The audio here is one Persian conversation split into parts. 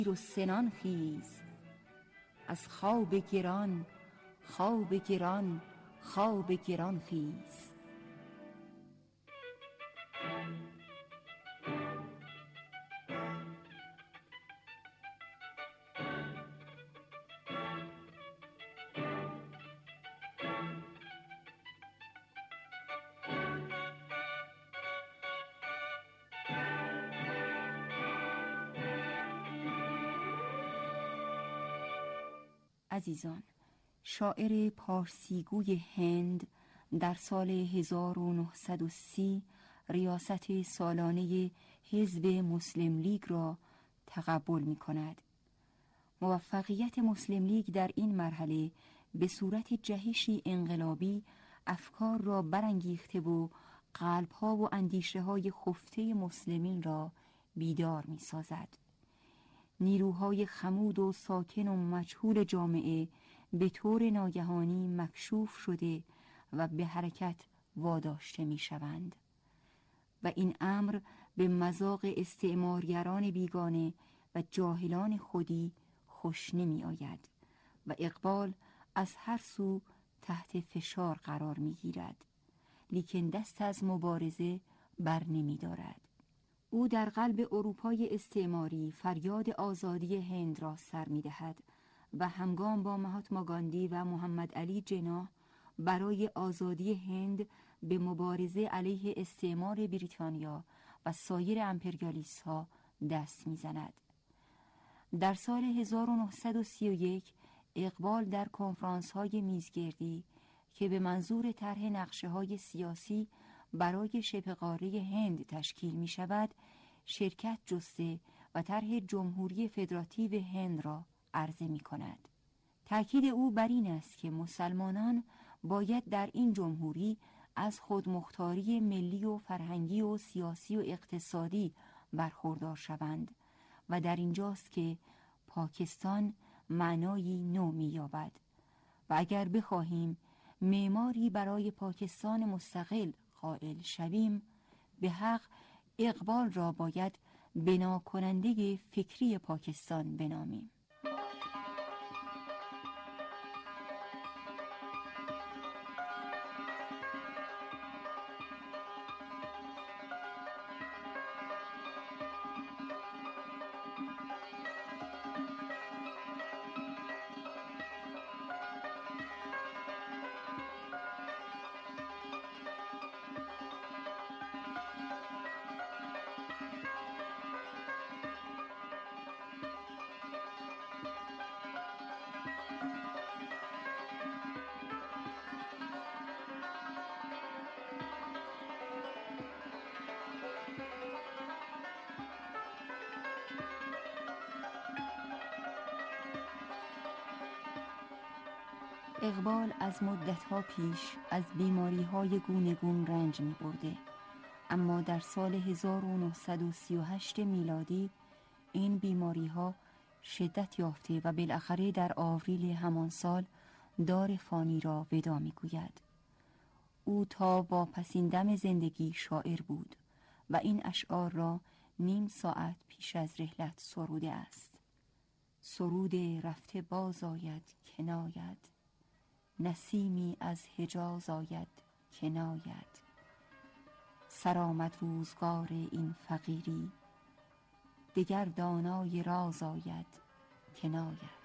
و سنان خیز، از خواب گران خواب گران خواب گران خیز. عزیزان، شاعر پارسیگوی هند در سال 1930 ریاست سالانه حزب مسلم لیگ را تقبل می کند. موفقیت مسلم لیگ در این مرحله به صورت جهشی انقلابی افکار را برانگیخته و قلب‌ها و اندیشه‌های خفته مسلمین را بیدار می سازد. نیروهای خمود و ساکن و مجهول جامعه به طور ناگهانی مکشوف شده و به حرکت واداشته می شوند و این امر به مذاق استعمارگران بیگانه و جاهلان خودی خوش نمی آید و اقبال از هر سو تحت فشار قرار می گیرد، لیکن دست از مبارزه بر نمی دارد. او در قلب اروپای استعماری فریاد آزادی هند را سر می دهد و همگام با مهاتما گاندی و محمد علی جناح برای آزادی هند به مبارزه علیه استعمار بریتانیا و سایر امپریالیست ها دست می زند. در سال 1931 اقبال در کنفرانس های میزگردی که به منظور طرح نقشه های سیاسی برای شبه قاره هند تشکیل می شود شرکت جسته و طرح جمهوری فدراتیو هند را عرضه می کند. تأکید او بر این است که مسلمانان باید در این جمهوری از خودمختاری ملی و فرهنگی و سیاسی و اقتصادی برخوردار شوند و در اینجاست که پاکستان معنایی نو می یابد و اگر بخواهیم معماری برای پاکستان مستقل قائل شویم، به حق اقبال را باید بنا کننده فکری پاکستان بنامیم. اقبال از مدتها پیش از بیماری‌های گوناگون رنج می‌برده، اما در سال 1938 میلادی این بیماری‌ها شدت یافته و بالاخره در آوریل همان سال دار فانی را ودا می‌گوید. او تا واپسین دم زندگی شاعر بود و این اشعار را نیم ساعت پیش از رحلت سروده است. سرود رفته باز آید که ناید، نسیمی از حجاز آید که ناید، سرآمد روزگار این فقیری، دگر دانای راز آید که ناید.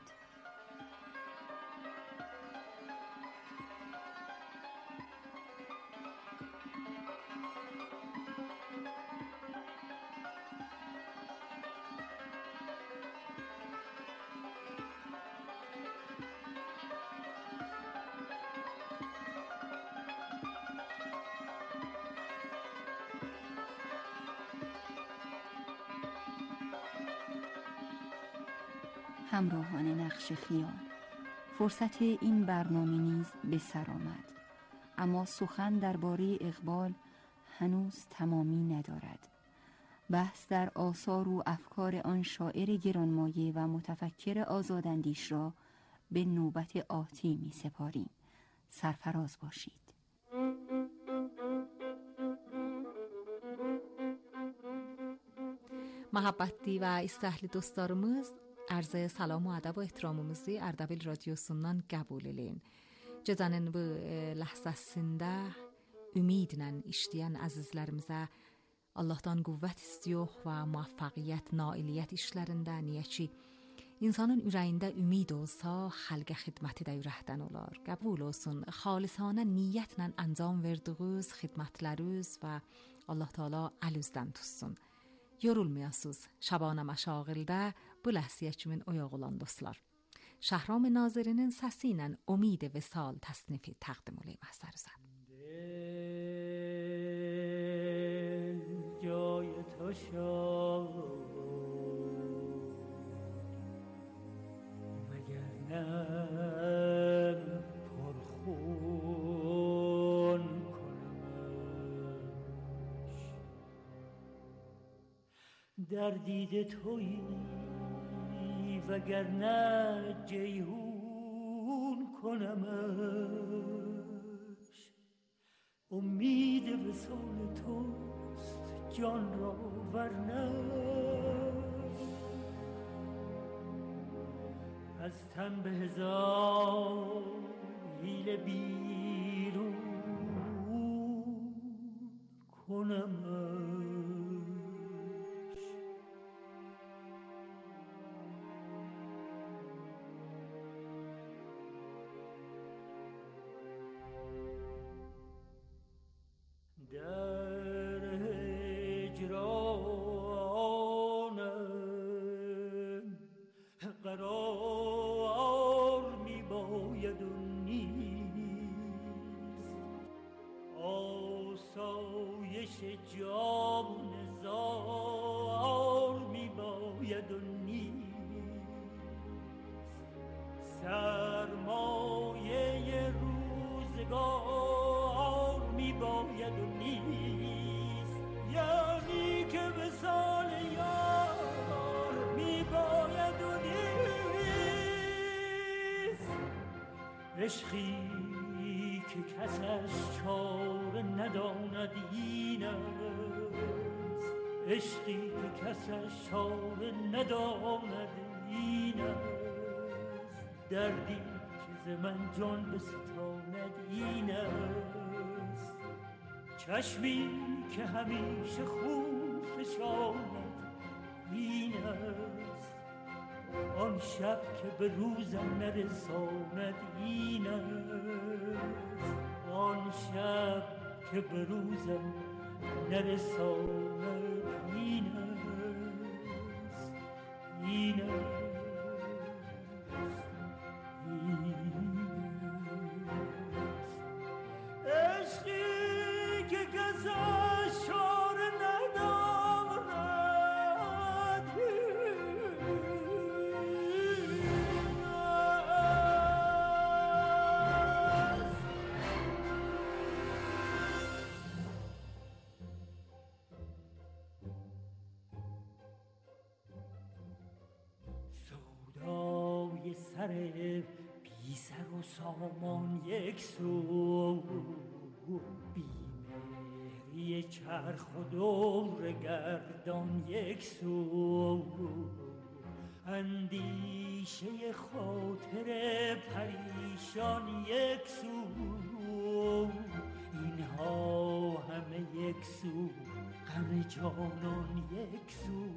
همراهان نقش خیال، فرصت این برنامه نیز به سر آمد، اما سخن درباره اقبال هنوز تمامی ندارد. بحث در آثار و افکار آن شاعر گرانمایه و متفکر آزاداندیش را به نوبت آتی می سپاریم. سرفراز باشید. Muhabbatli və istəkli dostlarımız, Arz salam و adab و ehtiramımızı Ardabil radyosundan qəbul eləyin. Gecənin bu ləhzəsində ümidlə işləyən əzizlərimizə Allahdan qüvvət istiyox və muvaffəqiyyət, nailiyyət işlərində, niyə ki insanın ürəyində ümid olsa, xalqa xidməti də ürəkdən olar. Qəbul olsun, xalisanə niyyətlə anjam verdiğiniz xidmətləriniz və Allah Teala əlinizdən tutsun. Yorulmayasınız. Şabana məşağildə bu ləhziyə kimin oyaq olan dostlar. Şəhram Nazirinin səsi ilə Umid Visal təsnifi təqdim oləyim əsərizə. جای تو شد مگر نه پرخون کنمش در دید تویی وگرنه جیهون کنمش امید وصال توست جان را ورنه از تن به هزار حیله بیرون کنمش در هجرانم قرار می باید و نیست آسایش جان زار می باید و نیست سرمایه روزگار می باید و نیست یعنی که وصال یار می باید و نیست عشقی که کسش چاره نداند این است عشقی که کسش چاره نداند این است دردی که ز من جان بستاند این است چشمی که همیشه خون فشاند این است آن شب که به روزم نرساند این است آن شب که به روزم نرساند این است این است عشقی که کسش چاره نداند سودای سر بی سر و سامان یک سو بیمهری چرخ و دور گردان یک سو اندیشه خاطر پریشان یک سو اینها همه یک سو غم جانان یک سو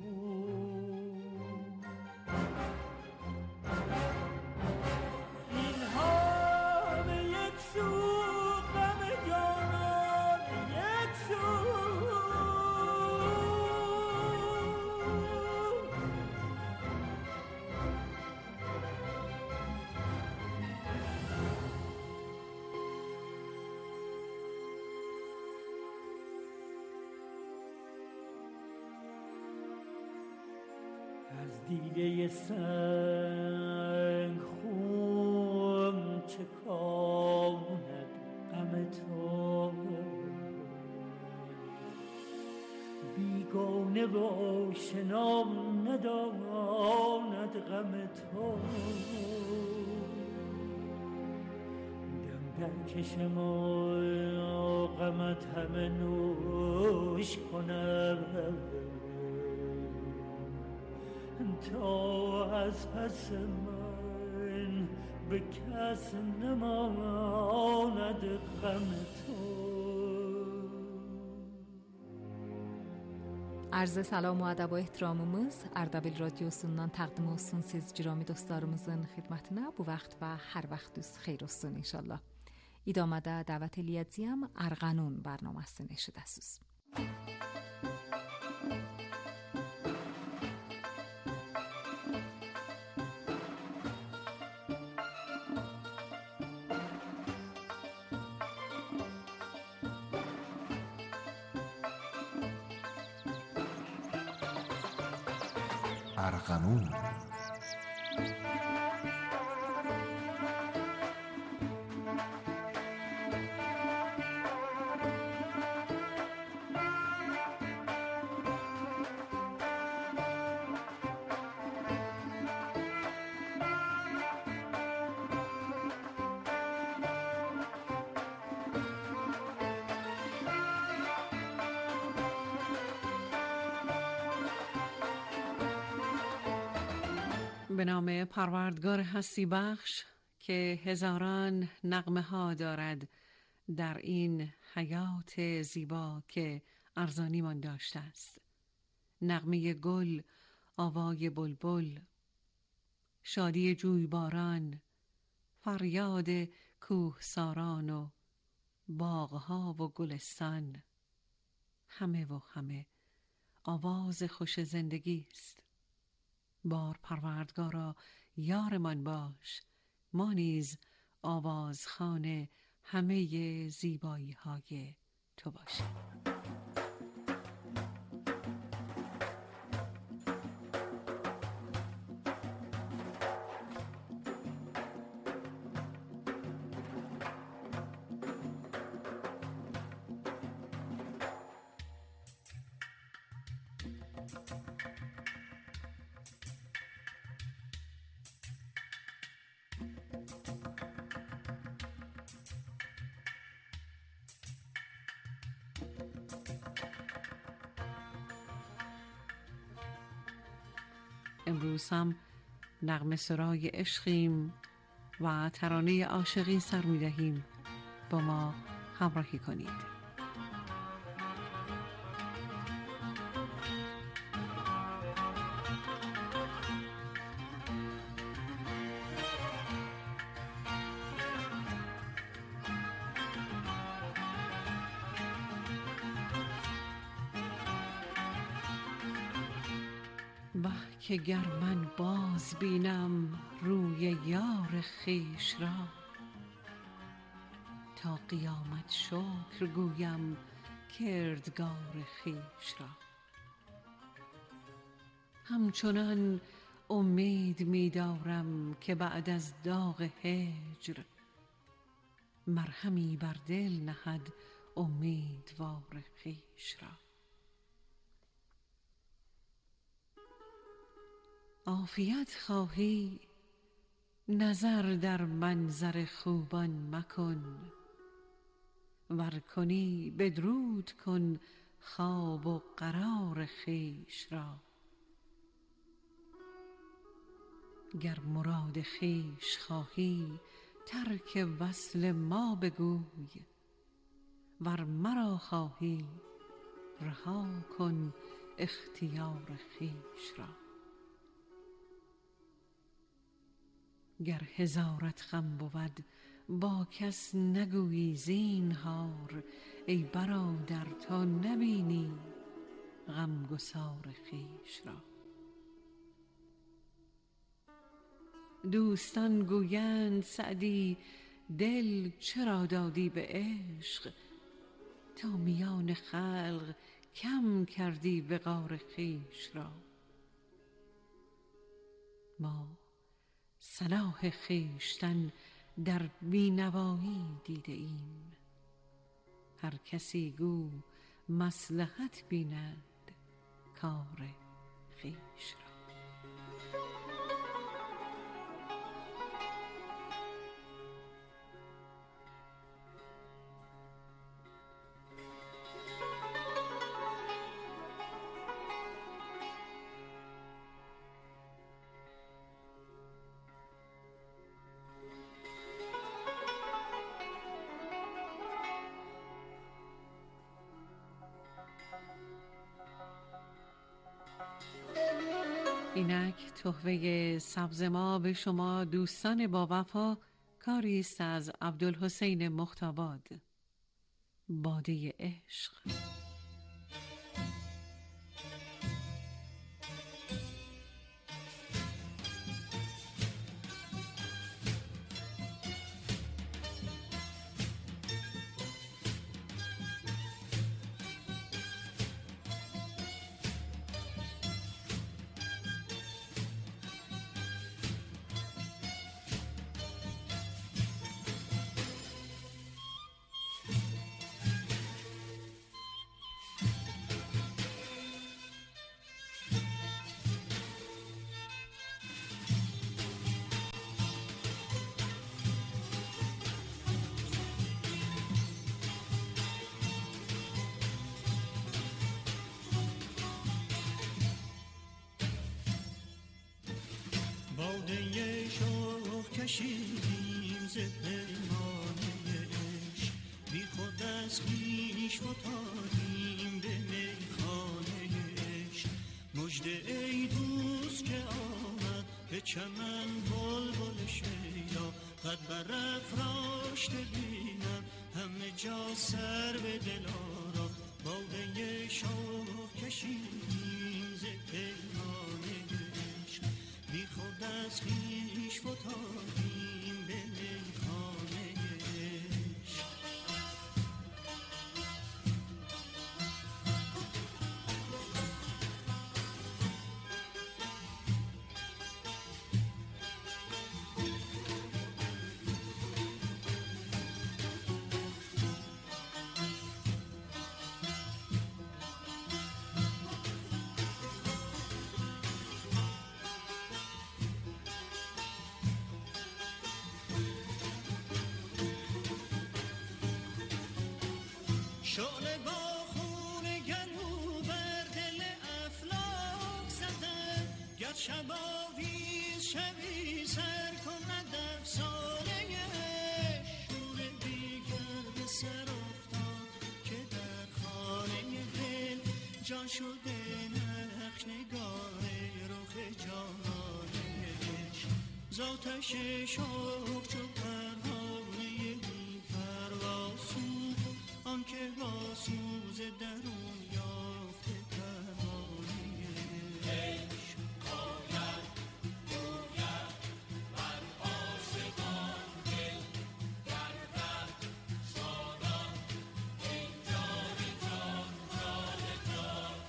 از دیده سنگ خون چکاند غم تو بیگانه و آشنا نداند غم تو دم در کشم و غمت همه نوش کنم تا از پس من به کس نماند غم تو. Arz salam və ədəb və ehtiramımız Ardabil Radiosundan təqdim olsun siz girami dostlarımızın xidmətinə. Bu vaxt və hər vaxtınız xeyir olsun inşallah. İdamada dəvət eləyəcəyəm Arğanun bərnaməsini eşidəsiniz. ارغنون. به نام پروردگار هستی بخش که هزاران نغمه ها دارد در این حیات زیبا که ارزانیمان داشته است. نغمه گل، آوای بلبل، شادی جویباران، فریاد کوهساران و باغها و گلستان، همه و همه آواز خوش زندگی است. بار پروردگارا یارمان باش، ما نیز آوازخوان همه زیبایی های تو باشیم. امروز هم نغمه سرای عشقیم و ترانه عاشقی سر می دهیم. با ما همراهی کنید. که گر من باز بینم روی یار خویش را، تا قیامت شکر گویم کردگار خویش را. همچنان امید می دارم که بعد از داغ هجر، مرهمی بر دل نهد امیدوار خویش را. عافیت خواهی نظر در منظر خوبان مکن، ور کنی بدرود کن خواب و قرار خویش را. گر مراد خویش خواهی ترک وصل ما بگوی، ور مرا خواهی رها کن اختیار خویش را. گر هزارت غم بود با کس نگویی زینهار، ای برادر تا نبینی غمگسار خویش را. دوستان گویند سعدی دل چرا دادی به عشق، تا میان خلق کم کردی وقار خویش را. ما صلاح خویشتن در بینوایی دیده ایم، هر کسی گو مصلحت بیند کار خویش را. اینک تحفه سبز ما به شما دوستان با وفا، کاری است از عبدالحسین مختاباد. باده عشق. باده شوق کشیدیم ز پیمانه عشق، بی خود از خویش فتادیم به میخانه عشق. مژده ای دوست که آمد به چمن بلبل شیدا، قد برافراشته بینم همه جا سر به دلارا. باده شوق کشیدیم ز پیمانه عشق، بی خود از خویش فتادیم به میخانه عشق. شعله با خون گلو بر دل افلاک زده، گر شب آویز شبی سر کند افسانه شور دیگر به سر افتاد که در خانه دل جان شده نقش نگار رخ جانانه عشق. ز آتش شوق چو پروانه بی پروا سوخت، آن که با سوز درون یافته پروانه عشق. باید گوید بر عاشقان دل گردد شادان، ای جان جان جان جان.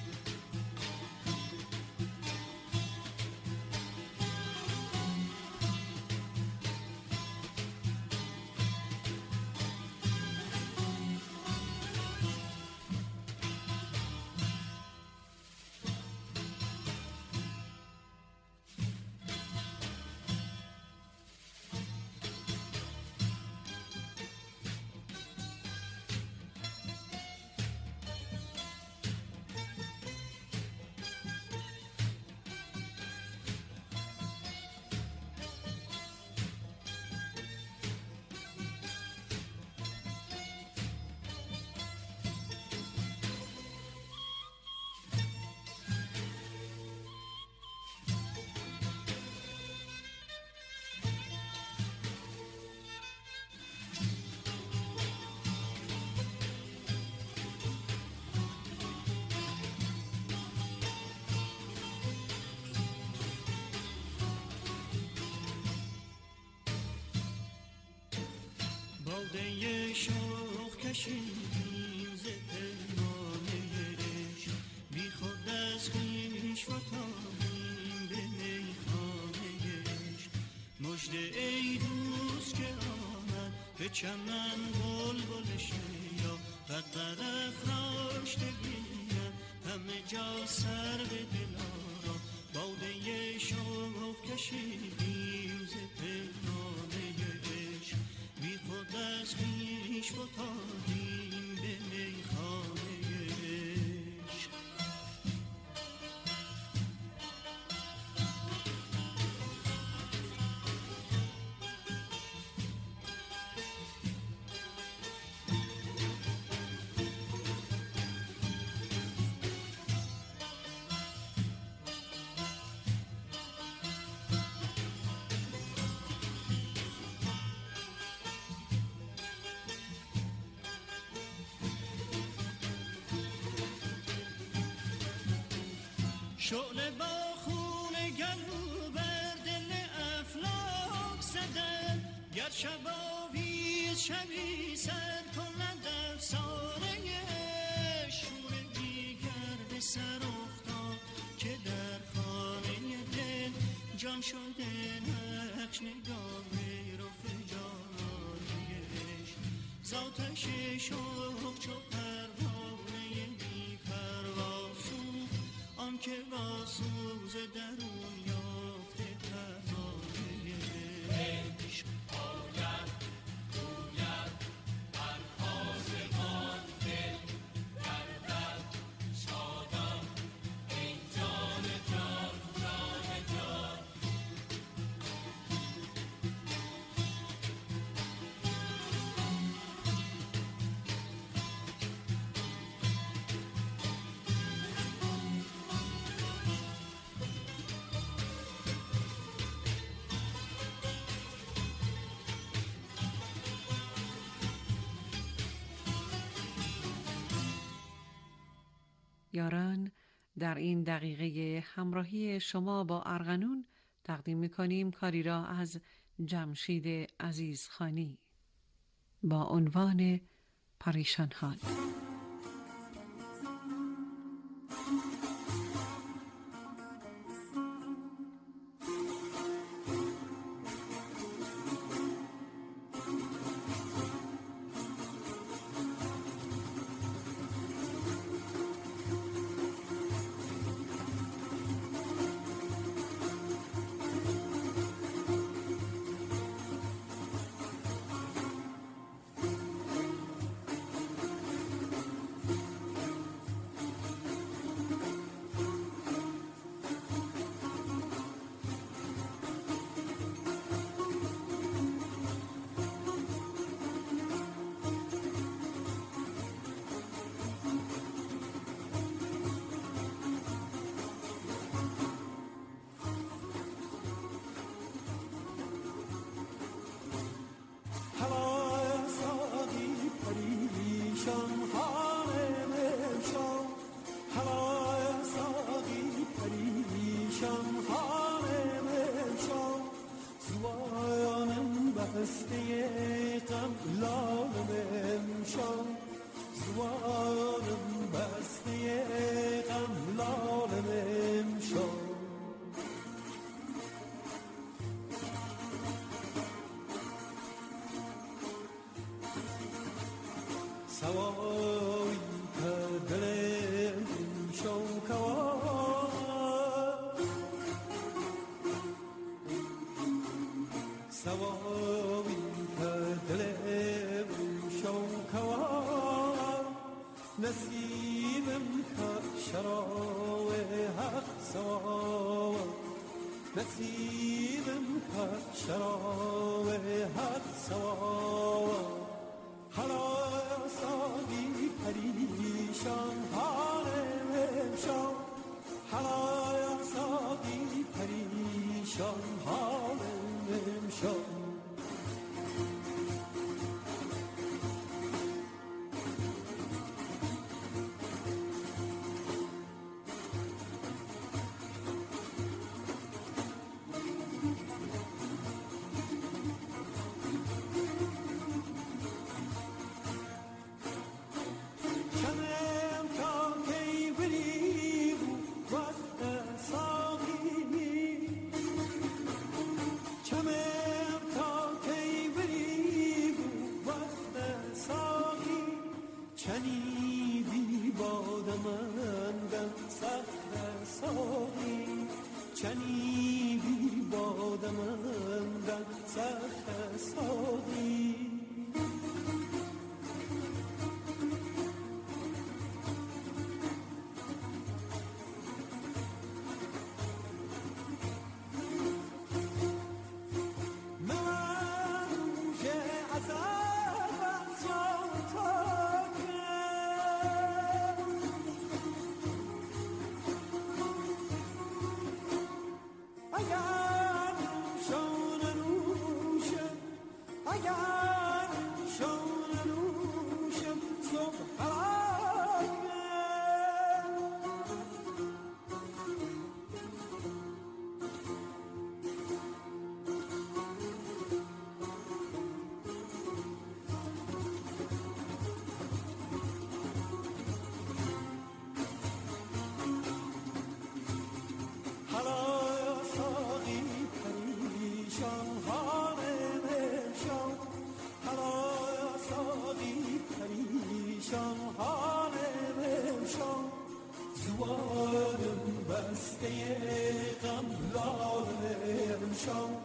باده شوق کشیدیم ز پیمانه عشق، بی خود از خویش فتادیم به میخانه عشق. مژده ای دوست که آمد به چمن بلبل شیدا، قد برافراشته بینم همه جا سر به دلارا. باده شوق کشیدیم ز پیمانه عشق، بی خود از خویش فتادیم به میخانه عشق. شعله با خون گلو بر دل افلاک زده، گر شباویز شبی سر کند افسانه شور دیگر به سر افتاد که در خانه دل جان شده نقش نگاه رخ جانانیش، زاتش شوق چو پروانه بی پرواسو آن که با سوز درون یافته پروانه عشق آید گوید پروازگان دل گردد شادم ای جان جان جان جان. یاران، در این دقیقه همراهی شما با ارغنون تقدیم می‌کنیم کاری را از جمشید عزیزخانی با عنوان پریشان حال. پریشان حالم امشب هلا ساقی پریشان حالم امشب زوارم بسته غم لالم امشب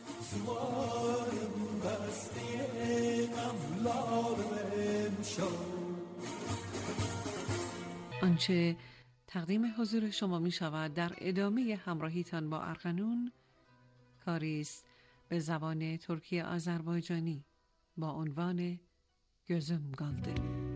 زوارم بسته غم لالم امشب. آنچه تقدیم حضور شما می شود در ادامه همراهیتان با ارغنون کاری است به زبان ترکی آذربایجانی با عنوان گزم گالده.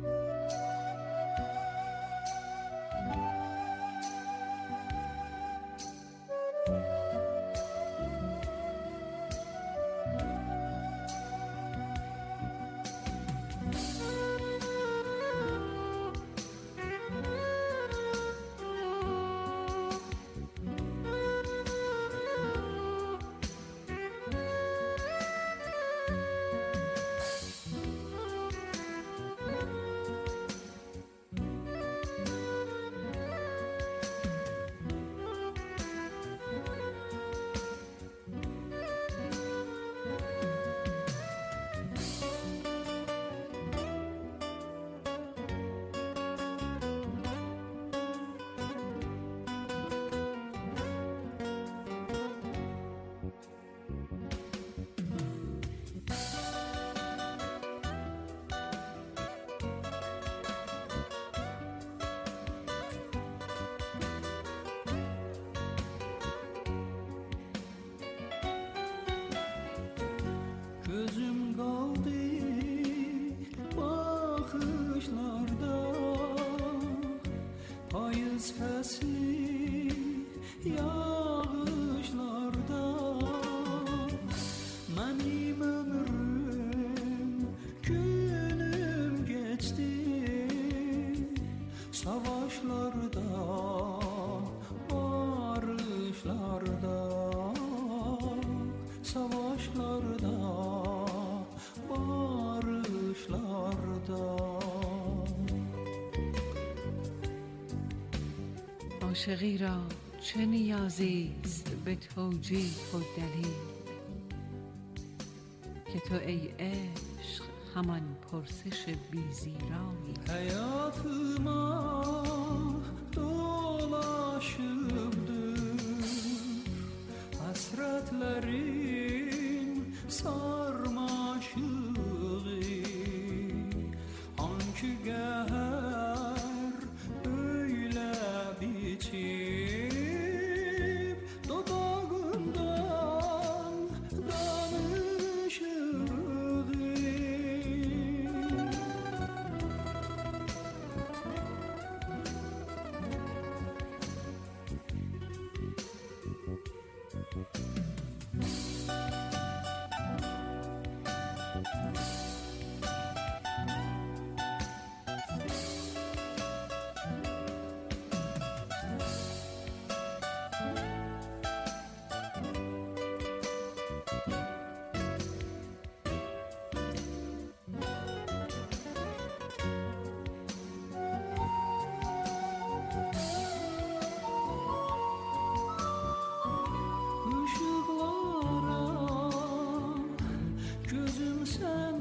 Gözüm kaldı bakışlarda payız fesli yağışlarda benim ömrüm günüm geçti savaşlarda barışlarda savaşlarda barışlarda. عاشقی را چه نیازی است به توجیه و دلیل که تو ای عشق همان پرسش بی‌زیرایی. Hayatıma dolaşıpdır hasretlerim sarmaşığı hangi gehər öyle biçip dodağımdan danışığı. Işıklara gözüm sen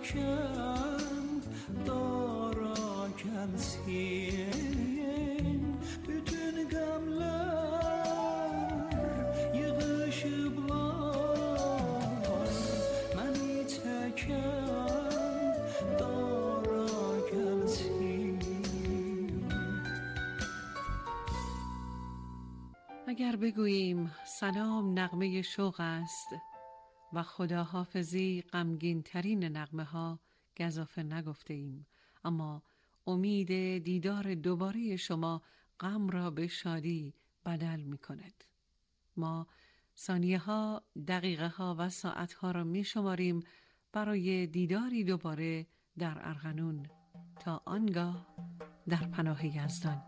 çeken dara gelsin. Bütün gamler yığışıblar, məni çeken dara gelsin. اگر بگوییم سلام نغمه شوق است و خداحافظی غمگین ترین نغمه ها، گزافه نگفته ایم، اما امید دیدار دوباره شما غم را به شادی بدل می کند. ما ثانیه ها، دقیقه ها و ساعت ها را می شماریم برای دیداری دوباره در ارغنون. تا آنگاه در پناه یزدان.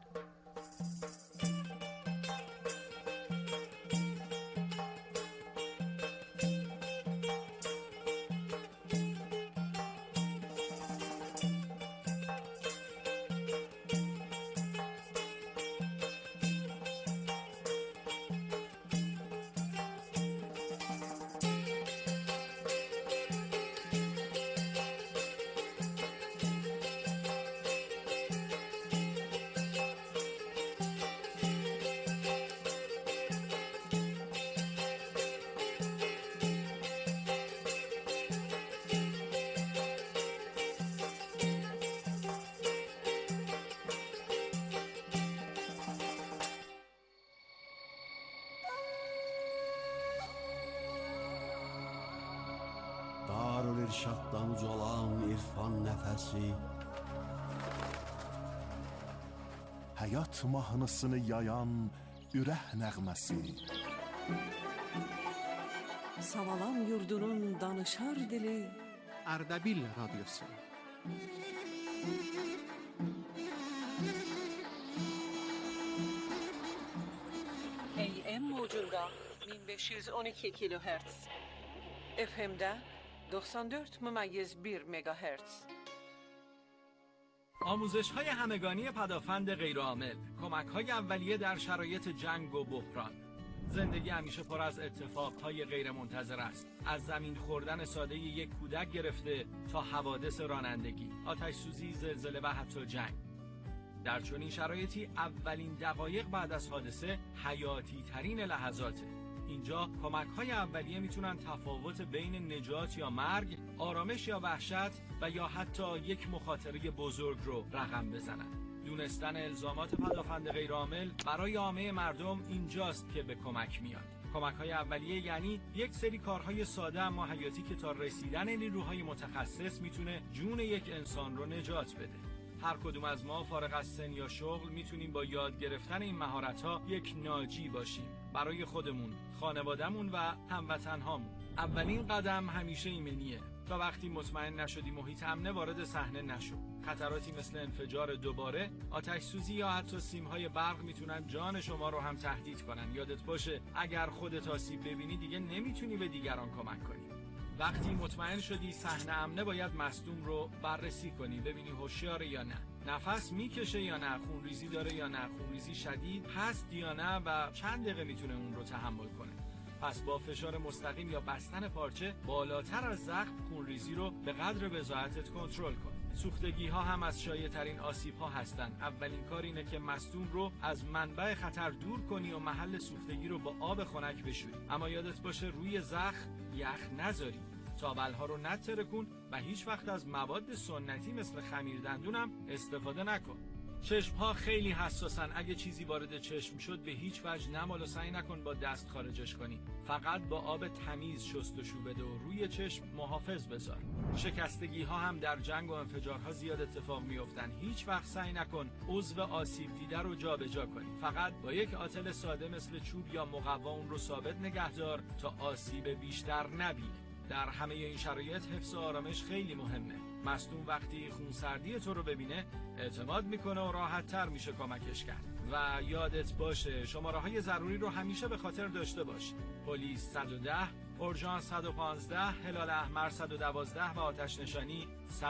Darül-İrşaddan ucalan irfan nəfəsi, həyat mahnısını yayan ürək nəğməsi, Savalan yurdunun danışar dili, Ardabil radyosu. AM موجunda 1512 kilohertz, FM'de 94.1 مگاهرتز. آموزش‌های همگانی پدافند غیرعامل، کمک‌های اولیه در شرایط جنگ و بحران. زندگی همیشه پر از اتفاق‌های غیرمنتظره است. از زمین خوردن ساده یک کودک گرفته تا حوادث رانندگی، آتش سوزی، زلزله و حتی جنگ. در چنین شرایطی اولین دقایق بعد از حادثه حیاتی ترین لحظاته. اینجا کمک‌های اولیه میتونن تفاوت بین نجات یا مرگ، آرامش یا وحشت و یا حتی یک مخاطره بزرگ رو رقم بزنن. دونستن الزامات پدافند غیرعامل برای عامه مردم اینجاست که به کمک میاد. کمک‌های اولیه یعنی یک سری کارهای ساده اما حیاتی که تا رسیدن نیروهای متخصص میتونه جون یک انسان رو نجات بده. هر کدوم از ما فارغ از سن یا شغل میتونیم با یاد گرفتن این مهارت‌ها یک ناجی باشیم برای خودمون، خانواده‌مون و هموطن‌هامون. اولین قدم همیشه ایمنیه. تا وقتی مطمئن نشدی محیط امن، وارد صحنه نشو. خطراتی مثل انفجار دوباره، آتش سوزی یا حتی سیم‌های برق میتونن جان شما رو هم تهدید کنن. یادت باشه اگر خودت آسیب ببینی دیگه نمیتونی به دیگران کمک کنی. وقتی مطمئن شدی صحنه امنه، باید مصدوم رو بررسی کنی، ببینی هوشیاره یا نه، نفس میکشه یا نه، خونریزی داره یا نه، خونریزی شدید هست یا نه و چند دقیقه میتونه اون رو تحمل کنه. پس با فشار مستقیم یا بستن پارچه بالاتر از زخم، خونریزی رو به قدر بضاعتت کنترل کن. سوختگی ها هم از شایع ترین آسیب ها هستن. اولین کار اینه که مصدوم رو از منبع خطر دور کنی و محل سوختگی رو با آب خنک بشوری. اما یادت باشه روی زخم یخ نذاری. تاولها رو نترکون و هیچ وقت از مواد سنتی مثل خمیر دندون هم استفاده نکن. چشم‌ها خیلی حساسن. اگه چیزی وارد چشم شد به هیچ وجه نمال و سعی نکن با دست خارجش کنی. فقط با آب تمیز شستشو بده و روی چشم محافظ بذار. شکستگی‌ها هم در جنگ و انفجارها زیاد اتفاق میافتن. هیچ وقت سعی نکن عضو آسیب دیده رو جابجا کنی. فقط با یک آتل ساده مثل چوب یا مقوا اون رو ثابت نگه دار تا آسیب بیشتر نبینه. در همه این شرایط حفظ و آرامش خیلی مهمه. مصدوم وقتی خونسردی تو رو ببینه اعتماد میکنه و راحت تر میشه کمکش کرد. و یادت باشه شماره‌های ضروری رو همیشه به خاطر داشته باش. پلیس 110، اورژانس 115، هلال احمر 112 و آتش نشانی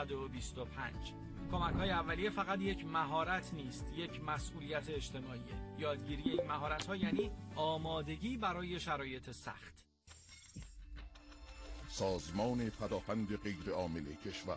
125. کمک‌های اولیه فقط یک مهارت نیست، یک مسئولیت اجتماعیه. یادگیری این مهارت‌ها یعنی آمادگی برای شرایط سخت. سازمان پدافند غیرعامل کشور.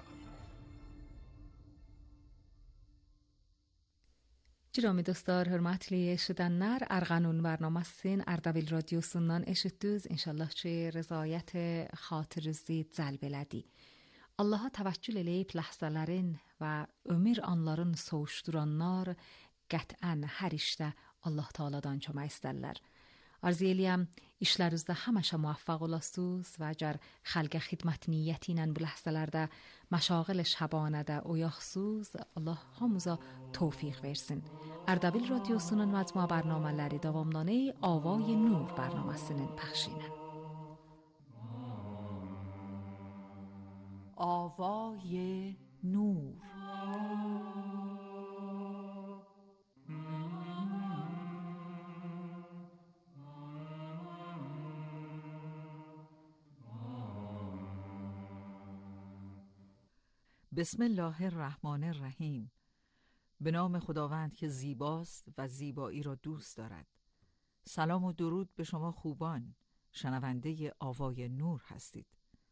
Cirami dostlar, hörmətli eşidənlər, Ərğanun bərnaməsin Ərdəbil radiosundan eşitdiniz. İnşallah ki, rəzayət xatirinizi cəlb elədi. Allaha təvəkkül eləyib ləhzələrin və ömür anların soğuşduranlar qətlən hər işdə Allah Taala'dan kömək istərlər. Arzu eləyəm işlərinizdə həmişə muvaffaq olasınız və əgər xalqa xidmət niyyəti ilə bu ləhzələrdə məşağil şəbanədə oyaqsınız, Allah hamıza tövfiq versin. Ərdəbil radiosunun məcmua bərnamələri davamlanı Avay Nur bərnaməsinin pəxşinə. Avay Nur. بسم الله الرحمن الرحیم. به نام خداوند که زیباست و زیبایی را دوست دارد. سلام و درود به شما خوبان، شنونده آوای نور هستید.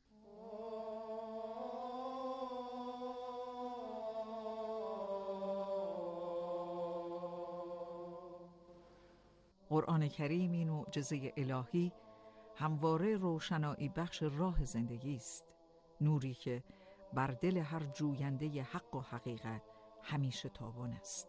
قرآن کریم این معجزه الهی همواره روشنایی بخش راه زندگی است، نوری که بر دل هر جوینده حق و حقیقت همیشه تابان است.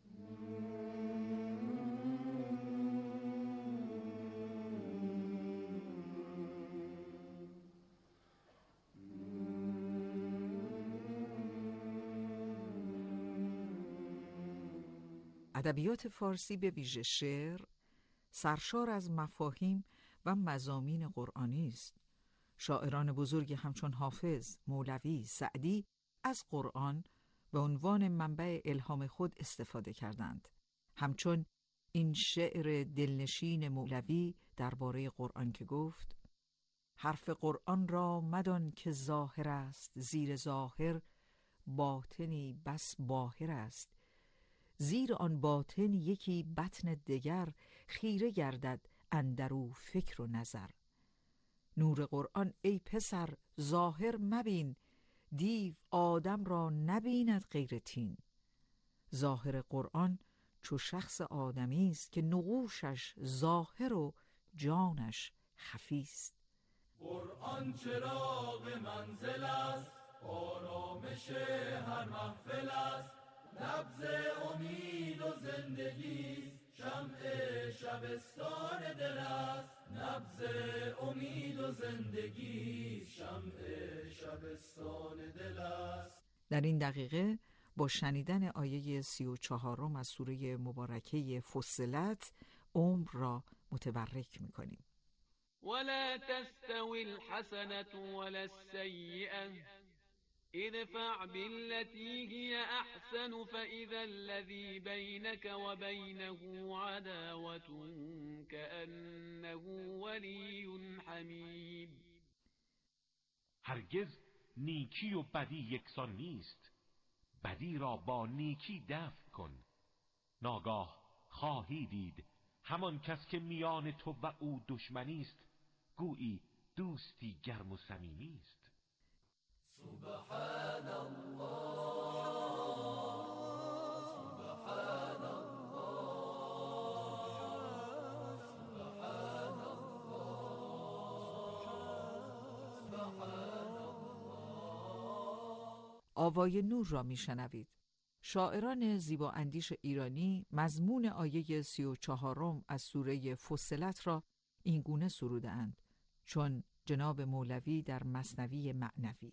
ادبیات فارسی به ویژه شعر سرشار از مفاهیم و مضامین قرآنی است. شاعران بزرگ همچون حافظ، مولوی، سعدی از قرآن به عنوان منبع الهام خود استفاده کردند. همچون این شعر دلنشین مولوی درباره قرآن که گفت: حرف قرآن را مدان که ظاهر است، زیر ظاهر باطنی بس باهر است. زیر آن باطن یکی بطن دگر، خیره گردد اندرو فکر و نظر. نور قرآن ای پسر ظاهر مبین، دیو آدم را نبیند غیر طین. ظاهر قرآن چو شخص آدمی است که نقوشش ظاهر و جانش خفی است. قرآن چراغ منزل است، آرامش هر محفل است. نبض امید و زندگی شمع شبستان دل است. نبض امید و زندگی شمع شبستان دل است. در این دقیقه با شنیدن آیه 34 از سوره مبارکه فصلت عمر را متبرک می‌کنیم. ولا تستوي الحسنة ولا السيئة ادفع بالتي هي أحسن فإذا الذي بينك وبينه عداوة كأنه ولي حميم. هرگز نیکی و بدی یکسان نیست، بدی را با نیکی دفع کن. ناگاه خواهی دید همان کس که میان تو و او دشمنی است، گویی دوستی گرم و صمیمی است. سبحان الله سبحان الله سبحان الله سبحان الله. آوای نور را میشنوید. شاعران زیبا اندیش ایرانی مضمون آیه 34 از سوره فصلت را این گونه سروده‌اند، چون جناب مولوی در مثنوی معنوی: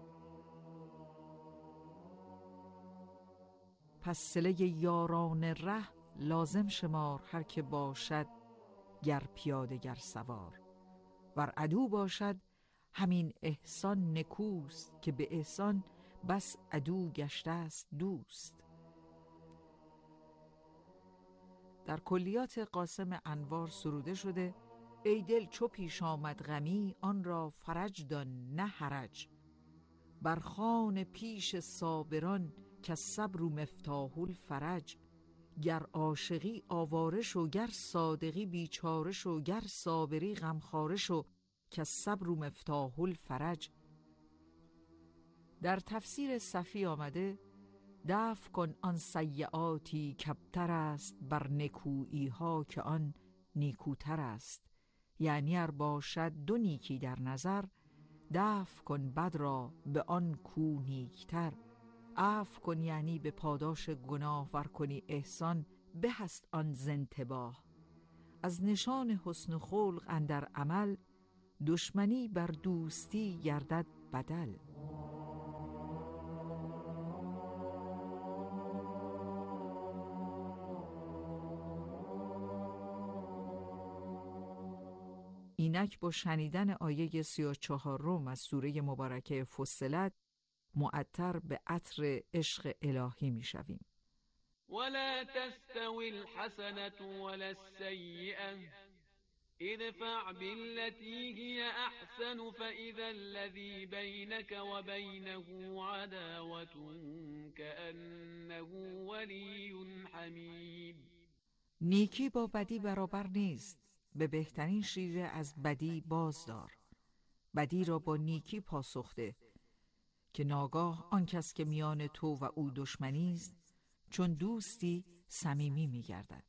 پس صله یاران ره لازم شمار، هر که باشد گر پیاده گر سوار. ور عدو باشد همین احسان نکوست، که به احسان بس عدو گشته است دوست. در کلیات قاسم انوار سروده شده: ای دل چو پیش آمد غمی، آن را فرج دان نه حرج. بر خوان پیش صابران که صبر و مفتاح الفرج. گر عاشقی آواره شو، گر صادقی بیچاره شو، گر صابری غمخواره شو، که الصبر مفتاح الفرج. در تفسیر صفی آمده دفع کن آن سیئاتی کبتر است بر نکویی ها که آن نیکوتر است. یعنی ار باشد دو نیکی در نظر، دفع کن بد را به آن کو نیکتر. عفو کن یعنی به پاداش گناه ور کنی احسان، به است آن ز انتباه. از نشان حسن خلق اندر عمل، دشمنی بر دوستی گردد بدل. اینک با شنیدن آیه 34 از سوره مبارکه فصلت معطر به عطر عشق الهی می شویم. ولا تستوي الحسنة ولا السيئة ادفع بالتي هي أحسن فإذا الذي بينك وبينه عداوة كأنه ولي حميم. نیکی با بدی برابر نیست، به بهترین شیوه از بدی بازدار. بدی را با نیکی پاسخ ده که ناگاه آن کس که میان تو و او دشمنی است چون دوستی صمیمی می‌گردد.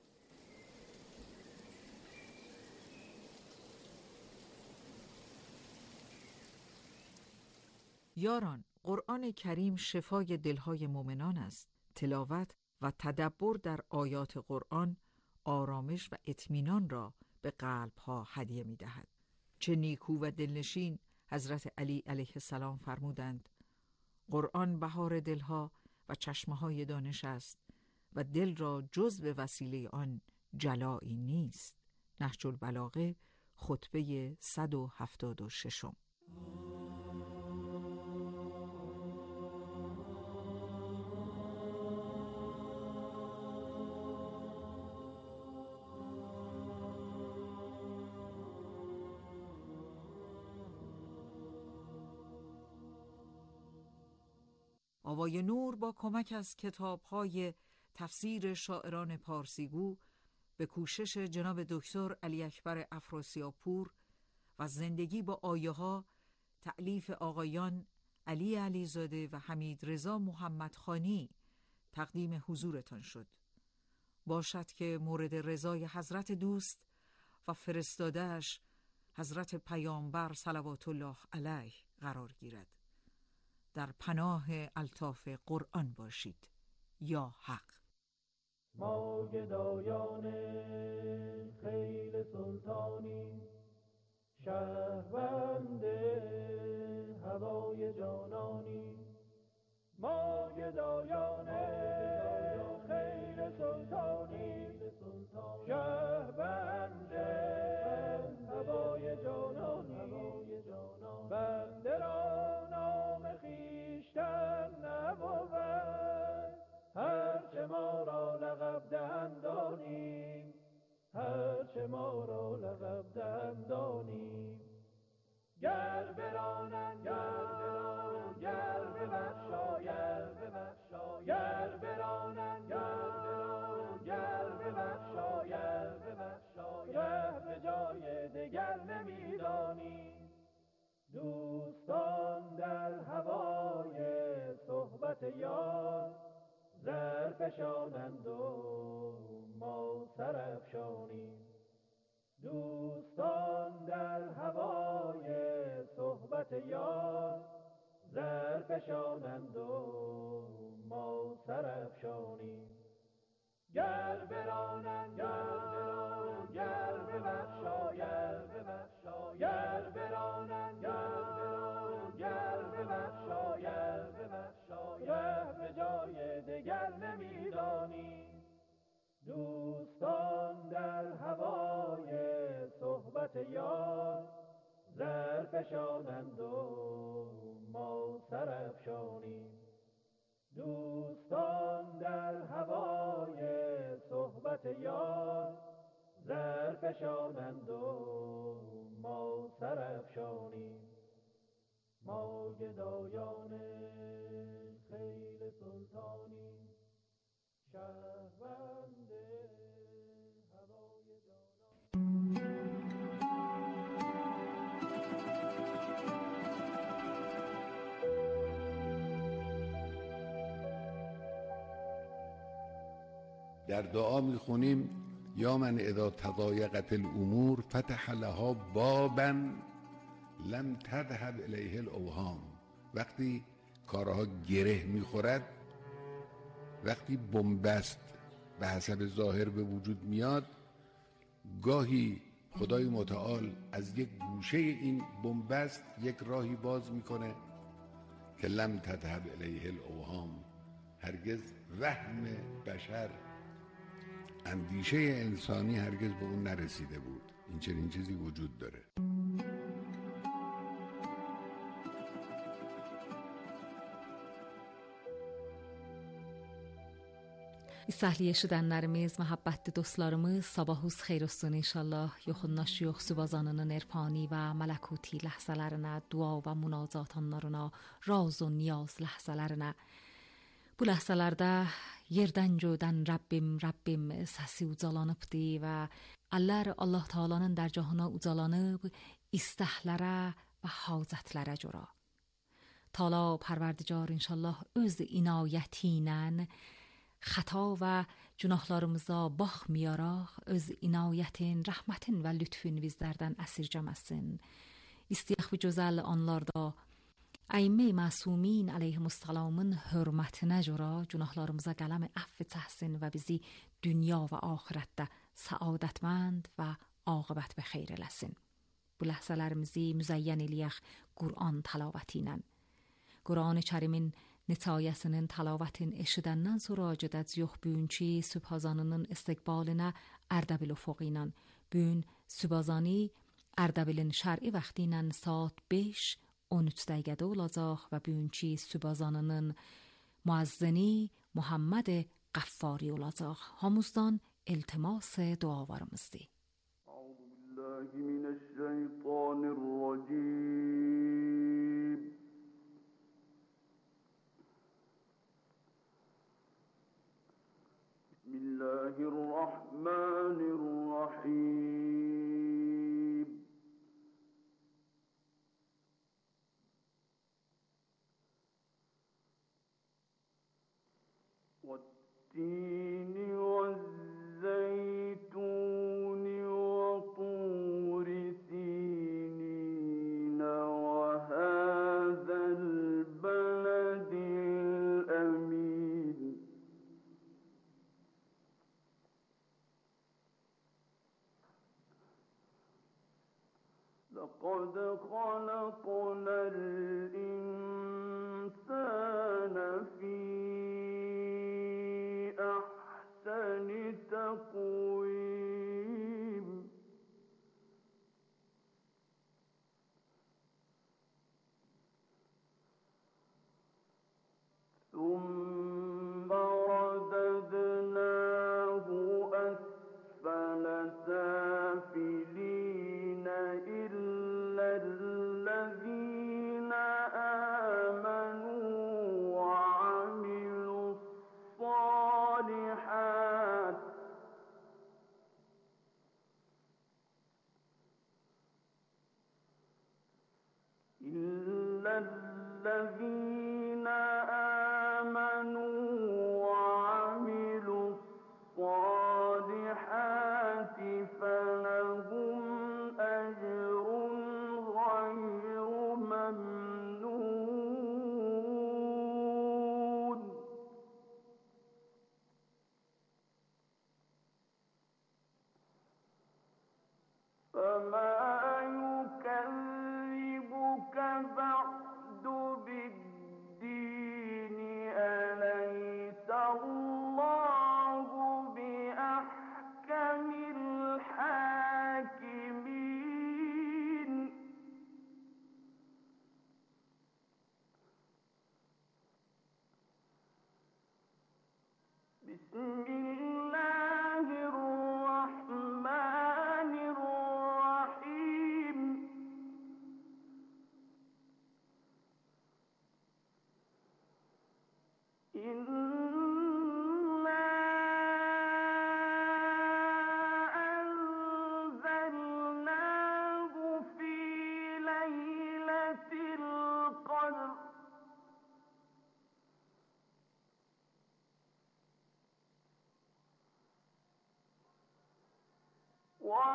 یاران، قرآن کریم شفای دلهای مؤمنان است. تلاوت و تدبر در آیات قرآن آرامش و اطمینان را به قلبها هدیه می‌دهد. چه نیکو و دلنشین حضرت علی علیه السلام فرمودند: قرآن بهار دلها و چشمهای دانش است و دل را جز به وسیله آن جلایی نیست. نهج البلاغه خطبه 176. آوای نور با کمک از کتاب‌های تفسیر شاعران پارسیگو به کوشش جناب دکتر علی اکبر افراسیاب‌پور و زندگی با آیه‌ها تألیف آقایان علی علیزاده و حمید رضا محمدخانی تقدیم حضورتان شد. باشد که مورد رضای حضرت دوست و فرستاده‌اش حضرت پیامبر صلوات الله علیه قرار گیرد. در پناه الطاف قرآن باشید یا حق. ما گدایان خیل سلطانی، شهروند هوای جانانی. ما گدایان خیل سلطانی، شهروند هوای جانانی. بنده را نام خویشتن نبود، هرچه ما را لقب دهند دانیم، هرچه ما را لقب دهند دانیم. گر برانند گر ببخشاید، گر برانند گر ببخشاید، ره به جای دگر نمیدانیم. دوستان در هوای صحبت یار، زر فشانند و ما سر افشانیم. دوستان در هوای صحبت یار، زر فشانند و ما سر افشانیم. گر برانند گر ببخشاید، گر برانند گر ببخشاید، ره به جای دگر نمیدانیم. دوستان در هوای صحبت یار، زر فشانند و ما سر افشانیم. دوستان در هوای صحبت یار، زر فشانند و ما سر افشانیم. ما گدایان خیل سلطانی، شهروند هوای جانان. در دعا میخونیم یا من اذا تضایقت الامور فتح لها بابا لم تذهب الیه الاوهام. وقتی کارها گره میخورد، وقتی بنبست به حسب ظاهر به وجود میاد، گاهی خدای متعال از یک گوشه این بنبست یک راهی باز میکنه که لم تذهب الیه الاوهام، هرگز وهم بشر، اندیشه انسانی هرگز به اون نرسیده بود. این چنین چیزی وجود داره. İsahliyeşidənlərimiz, məhəbbətli dostlarımız, sabahınız xeyir olsun inşallah. Yoxunlaşıyıq Sübhazanının erfani və mələkuti ləhzələrinə, dua və münacat anlarına, raz və niyaz ləhzələrinə. Bu ləhzələrdə yerdən göydən Rəbbim səsi ucalanıbdı və əllər Allah Taala'nın dərgahına ucalanıb istəklərə və hacətlərə görə. Taala Pərverdigar inşallah öz inayəti ilə xəta və günahlarımıza baxmayaraq öz inayətin, rəhmətin və lütfün bizlərdən əsirgəməsin. İstəyək bu gözəl anlarda əimmə məsumin əleyhimussalamın hörmətinə görə günahlarımıza qələm əfv çəksin və bizi dünya və axirətdə səadətmənd və aqibət və xeyr eləsin. Bu ləhzələrimizi müzəyyən eləyək Qur'an təlaməti ilə. Qur'an-ı Kərimin nitayəsinin təlamətin eşidəndən sonra gedəcəyik bugünkü Sübhazanının istiqbalinə Ərdəbil ufuqu ilə. Bugün Sübhazani Ərdəbilin şər'i vaxtı ilə saat 5:13 dəqiqədə olacaq və bugünkü Sübhazanının müəzzini Muhammed Qəffari olacaq. Hamımızdan iltimas dualarımızdır. Euzubillahimineşşeytanirracim. Bismillahirrahmanirrahim. وَالتِّينِ وَالزَّيْتُونِ وَطُورِ سِينِينَ وَهَذَا الْبَلَدِ الْأَمِينِ. لقد خلقنا الإنسان في أحسن تقويم. ثم رددناه أسفل سافلين إلا الذين آمنوا وعملوا الصالحات إلا الذين آمنوا وعملوا الصالحات فلهم أجر غير ممنون. فما يكذبك بعد بالدين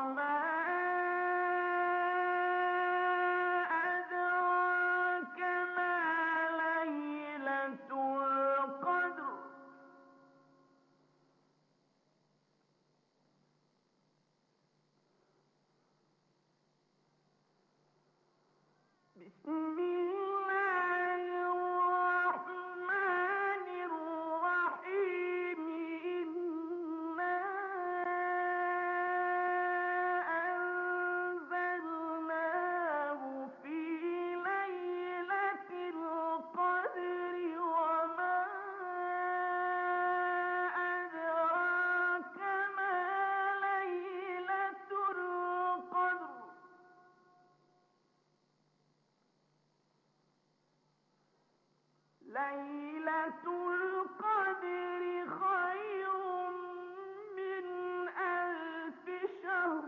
ليلة القدر خير من 1000 شهر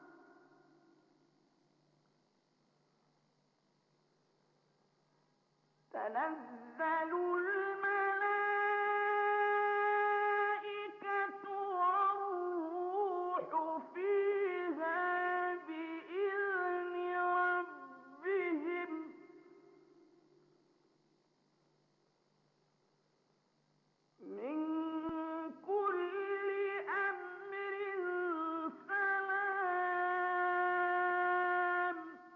تنزل الملائكة والروح فيها بإذن ربهم من كل أمر سلام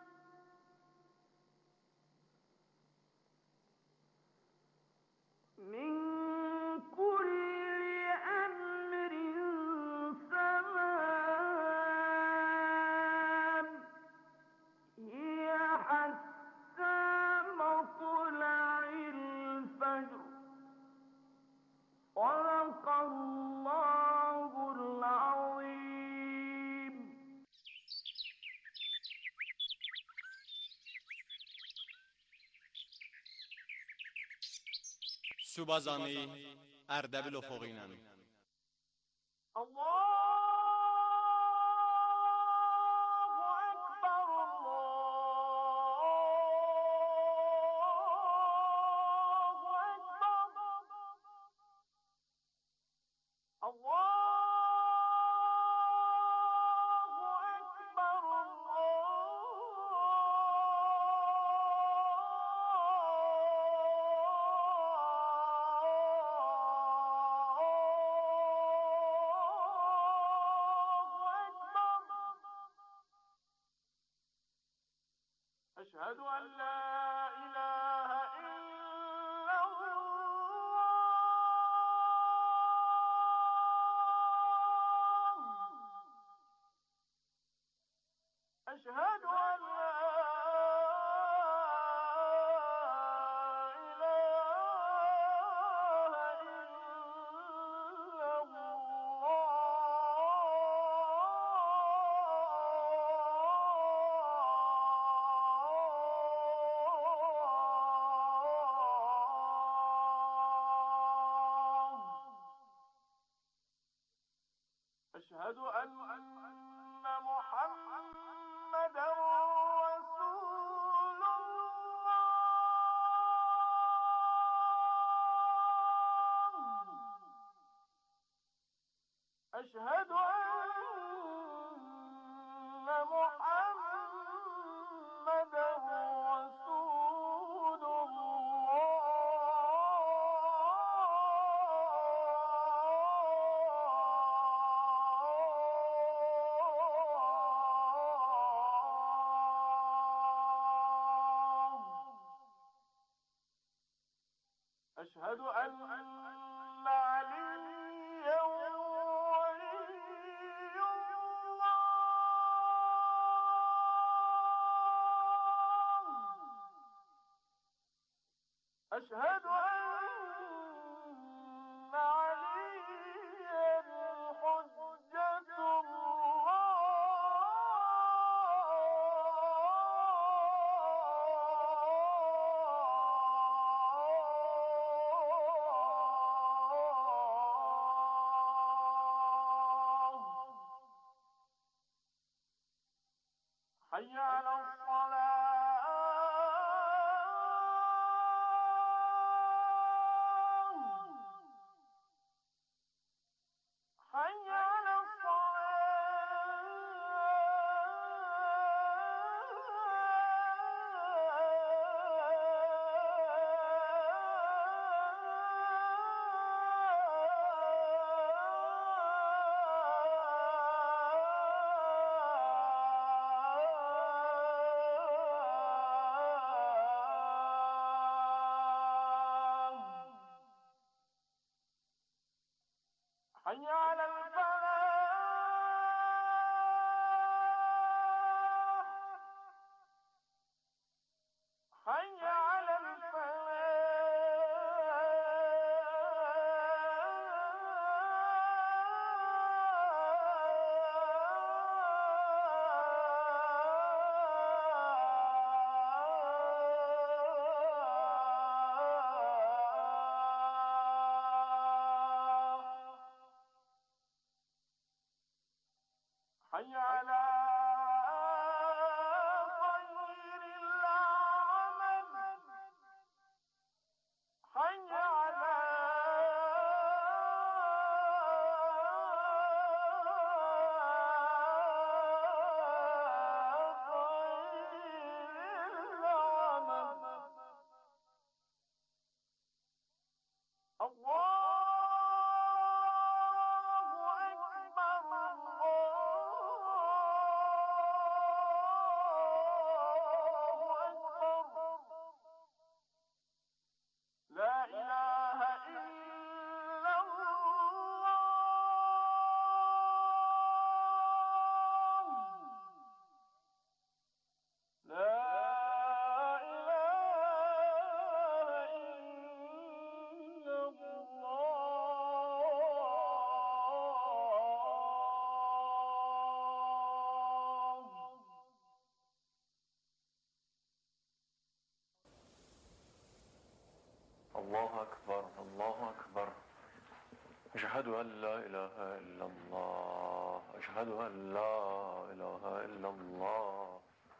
من كل أمر سلام هي حتى مطلع الفجر صدق الله العظيم. سوبازانی اردبیل افقینم أشهد أن لا إله إلا الله أشهد أن لا إله إلا أشهد أن محمدا رسول الله أشهد أن محمدا رسول أشهد أن عليا ولي الله أشهد أن عليا حجة حي على الصلاة حي على الصلاة حي على الفلاح حي على حي على خير العمل حي على خير العمل الله لا إله إلا الله لا إله إلا الله الله أكبر الله أكبر أشهد أن لا إله إلا الله أشهد أن لا إله إلا الله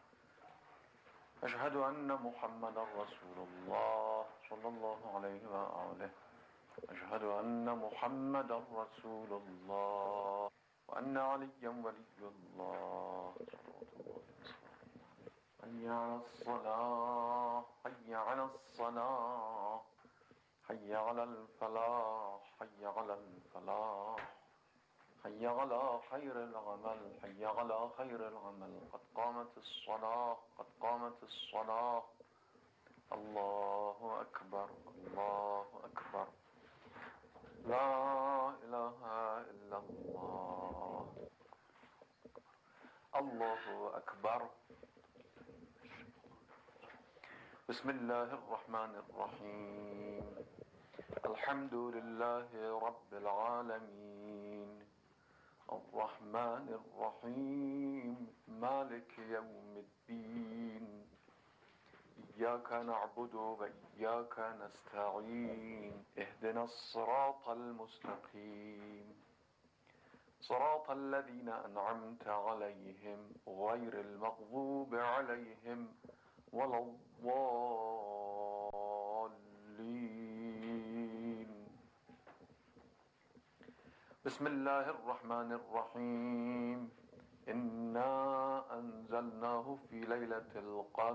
أشهد أن محمد رسول الله صلى الله عليه وآله أشهد أن محمد رسول الله وأن عليا ولي الله صلوات الله وسلامه حي على الصلاة حي على الصلاة حي على الفلاح حي على الفلاح حي على خير العمل حي على خير العمل قد قامت الصلاة قد قامت الصلاة الله أكبر الله أكبر لا إله إلا الله الله أكبر بسم الله الرحمن الرحيم الحمد لله رب العالمين الرحمن الرحيم مالك يوم الدين إياك نعبد وإياك نستعين اهدنا الصراط المستقيم صراط الذين أنعمت عليهم غير المغضوب عليهم ولا الضالين بسم الله الرحمن الرحيم إنا أنزلناه في ليلة القدر